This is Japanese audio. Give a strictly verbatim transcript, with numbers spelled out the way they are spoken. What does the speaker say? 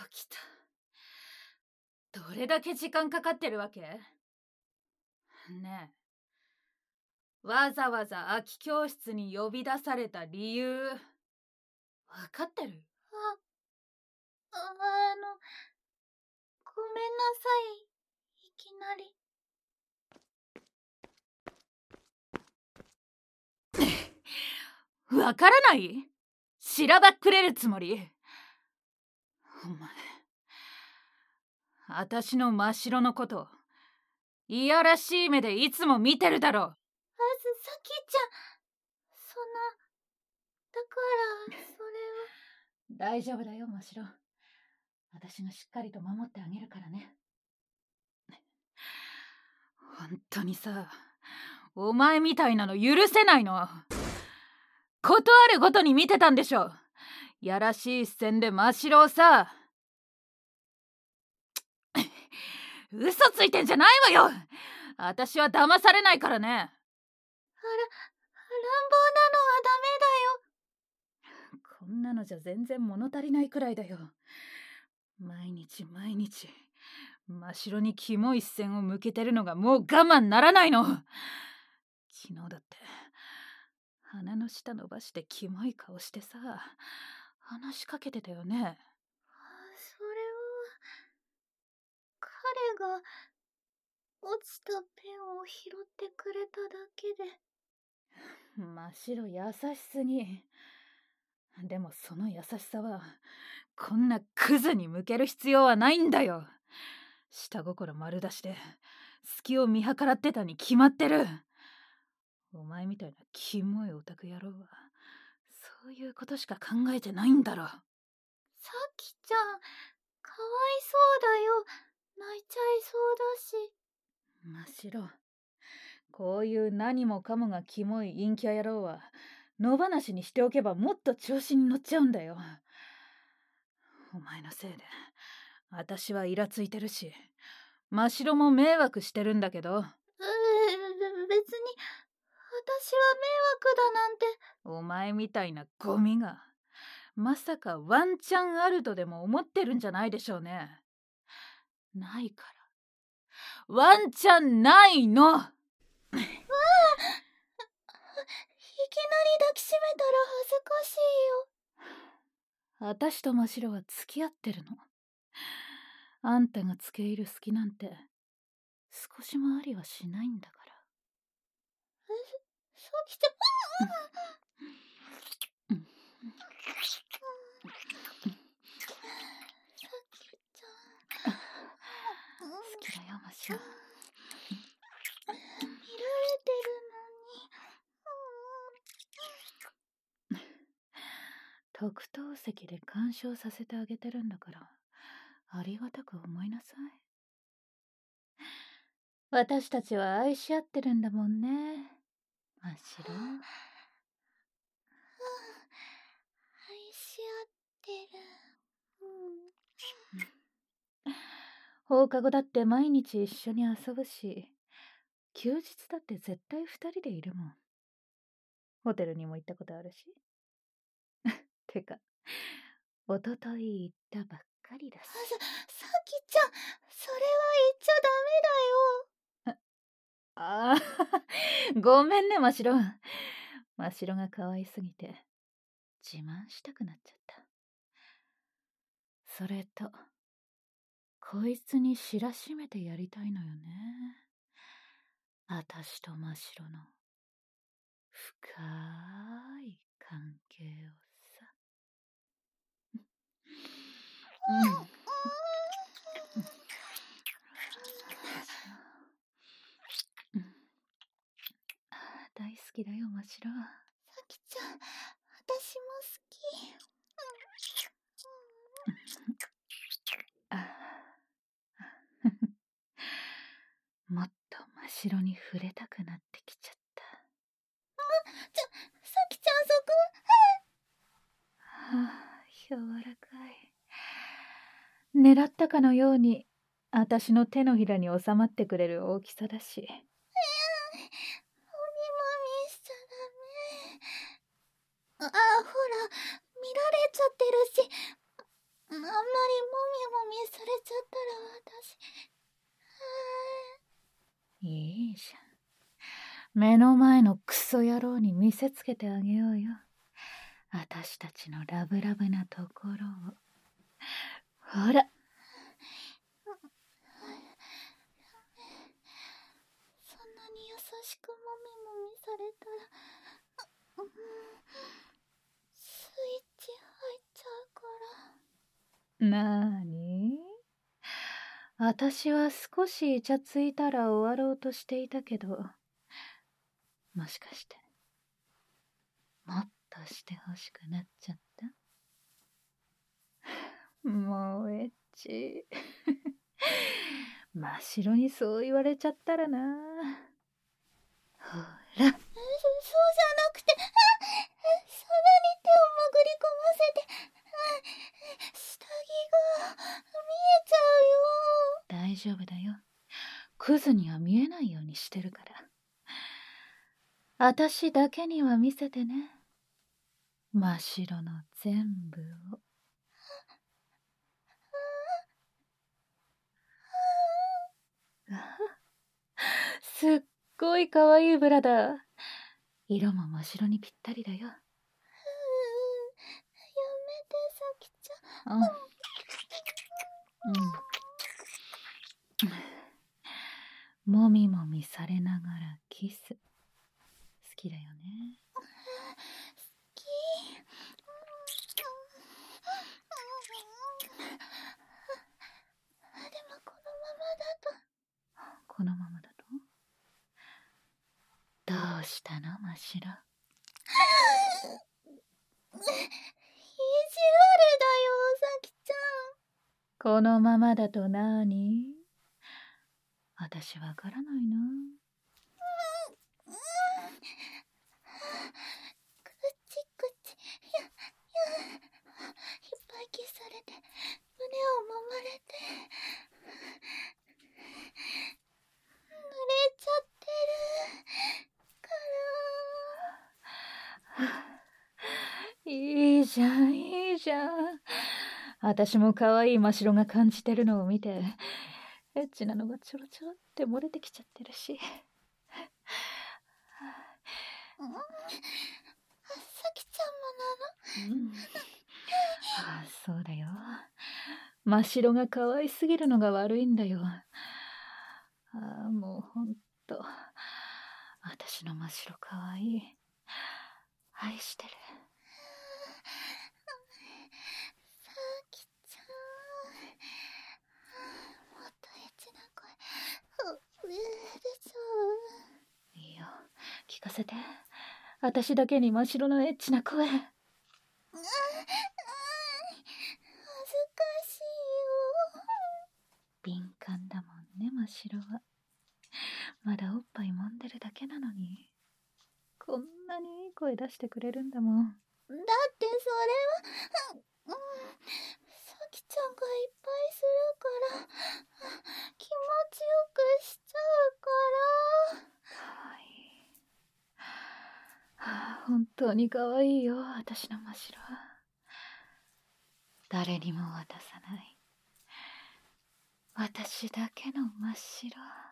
きた。どれだけ時間かかってるわけ？ねえ、わざわざ空き教室に呼び出された理由、わかってる？ あ、あの、ごめんなさい、いきなり。 わからない？しらばっくれるつもり？お前、あたしの真白のこと、いやらしい目でいつも見てるだろ。あ、 さきちゃん、そんな、だからそれは。 大丈夫だよ、真白。私がしっかりと守ってあげるからね。本当にさ、お前みたいなの許せないの。ことあるごとに見てたんでしょ。やらしい視線で真白をさ。嘘ついてんじゃないわよ。私は騙されないからね。あら、乱暴なのはダメだよ。こんなのじゃ全然物足りないくらいだよ。毎日毎日真白にキモい視線を向けてるのがもう我慢ならないの。昨日だって鼻の下伸ばしてキモい顔してさ、話しかけてたよね。 それは彼が落ちたペンを拾ってくれただけで。 真っ白優しすぎ。でもその優しさはこんなクズに向ける必要はないんだよ。下心丸出しで隙を見計らってたに決まってる。お前みたいなキモいオタク野郎はそういうことしか考えてないんだろ。 さきちゃん、かわいそうだよ。泣いちゃいそうだし。真白、こういう何もかもがキモい陰キャ野郎は野放しにしておけばもっと調子に乗っちゃうんだよ。お前のせいで私はイラついてるし、真白も迷惑してるんだけど。 うー、別に私は迷惑だなんて。 お前みたいなゴミがまさかワンチャンあるとでも思ってるんじゃないでしょうね。ないから。ワンチャンないの。わあ、 いきなり抱きしめたら恥ずかしいよ。私と真白は付き合ってるの。あんたが付け入る隙なんて少しもありはしないんだから。 え、さきちゃん。 うん、好きだよ、真白。 見られてるのに。 特等席で鑑賞させてあげてるんだからありがたく思いなさい。私たちは愛し合ってるんだもんね、真白。うん、 愛し合ってる。 うん、放課後だって毎日一緒に遊ぶし、休日だって絶対二人でいるもん。ホテルにも行ったことあるし。てかおととい行ったばっかりだし。さ、 さきちゃん、それは言っちゃダメだよ。 ああ、ごめんね、真白。真白が可愛すぎて自慢したくなっちゃった。それとこいつに知らしめてやりたいのよね。あたしと真白の深い関係をさ。うん、うん、大好きだよ、真白。 さきちゃん、私も好き。 もっと真白に触れたくなってきちゃった。 あ、ちょ、さきちゃんそこ。 はあ、柔らかい。狙ったかのように私の手のひらに収まってくれる大きさだし。 えー、もみもみしちゃダメ。あ、ほら、見られちゃってるし、あんまりもみ前のクソ野郎に見せつけてあげようよ。あたしたちのラブラブなところを。ほら。 そんなに優しくもみもみされたら、うん、スイッチ入っちゃうから。 なーに？あたしは少しイチャついたら終わろうとしていたけど、もしかしてもっとしてほしくなっちゃった？もうエッチ。真っ白にそう言われちゃったらな。ほら。 そうじゃなくて、あ、さらに手を潜り込ませて、下着が見えちゃうよ。 大丈夫だよ。クズには見えないようにしてるから。あたしだけには見せてね。真っ白の全部を。すっごいかわいいブラだ。色も真っ白にぴったりだよ。 やめて、さきちゃん。 うん。うん。もみもみされながらキス。好きだよね。 好き。でもこのままだと。 このままだと？どうしたの、真っ白。 意地悪だよ、さきちゃん。 このままだとなーに？あたしわからないな。 くちくち、や、や、いっぱいキスされて、胸を揉まれて、濡れちゃってるから。 いいじゃん、いいじゃん。あたしも可愛い真っ白が感じてるのを見て、エッチなのがちょろちょろって漏れてきちゃってるし。 うん、さきちゃんもなの？ うん、ああ、そうだよ。真っ白が可愛すぎるのが悪いんだよ。ああ、もうほんと。あたしの真っ白可愛い。愛してる。 さきちゃん。もっとエッチな声、出ちゃう。 いいよ、聞かせて。あたしだけに真っ白のエッチな声。 あ、あ、恥ずかしいよ。 敏感だもんね、真っ白は。まだおっぱい揉んでるだけなのに。こんなにいい声出してくれるんだもん。 だってそれは、うん、さきちゃんがいっぱいするから、気持ちよくしちゃうから。 かわいい。はあ、本当にかわいいよ、私の真っ白。誰にも渡さない。私だけの真っ白。